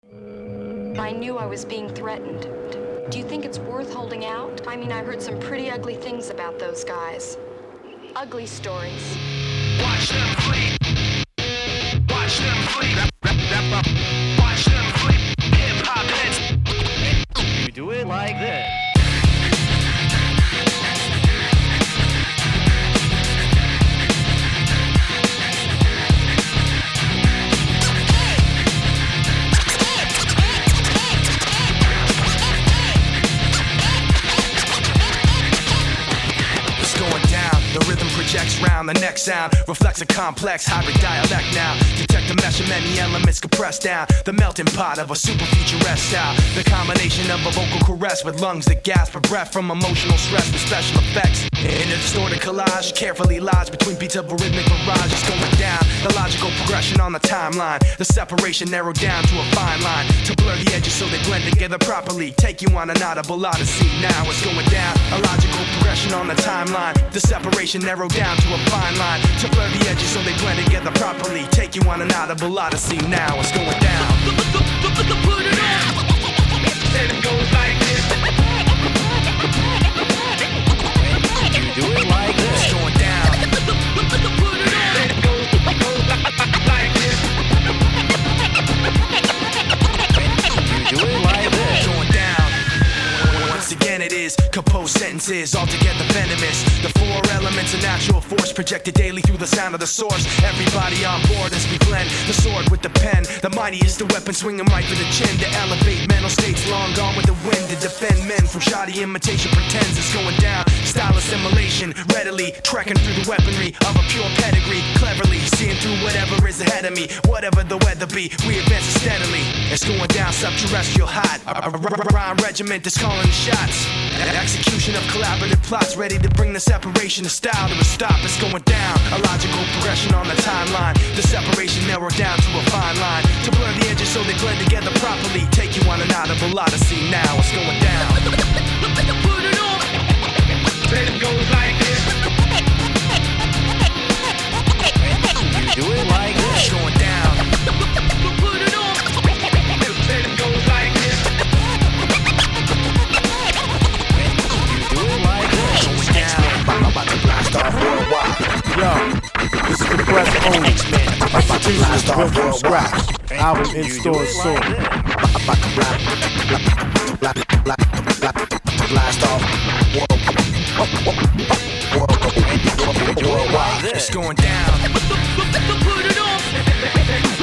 I knew I was being threatened. Do you think it's worth holding out? I mean, I heard some pretty ugly things about those guys. Ugly stories. Watch them flee. Watch them flee. Watch them flee. Hip-hop heads. You do it like this. Projects round, the next sound reflects a complex hybrid dialect now. Detect the mesh of many elements compressed down, the melting pot of a super futurist style. The combination of a vocal caress with lungs that gasp for breath from emotional stress with special effects. In a distorted collage, carefully lodged between beats of a rhythmic barrage is going down. The logical progression on the timeline, the separation narrowed down to a fine line to blur the edges so they blend together properly. Take you on an audible odyssey. Now it's going down. A logical progression on the timeline, the separation narrowed down to a fine line to blur the edges so they blend together properly. Take you on an audible odyssey. Now it's going down. Put it on. Then it goes like this. You do it like this. It's going down. Put it on. Then it goes like this. You do it like this. It's going down. Once again it is composed sentences altogether venomous. The four elements of natural force projected daily through the sound of the source. Everybody on board as we blend the sword with the pen. The mightiest the weapon swinging right for the chin to elevate mental states long gone with the wind to defend men from shoddy imitation pretends it's going down. Style assimilation readily trekking through the weaponry of a pure pedigree. Cleverly seeing through whatever is ahead of me. Whatever the weather be, we advance steadily. It's going down subterrestrial hot. A rhyme regiment that's calling the shots. Execution of collaborative plots ready to bring the separation of style to a stop. It's going down. A logical progression on the timeline. The separation narrowed down to a fine line to blur the edges so they blend together properly. Take you on an audible odyssey. Now it's going down. Put it on. Then it goes like this. You do it like this. It's going down. Put it on. Then it goes like this. You do it like this. Going down. I'm about to blast off worldwide. Yo, this is the press only. Execution built from scratch. Album in stores soon. I'm about to blast off worldwide. It's going down. Put it on.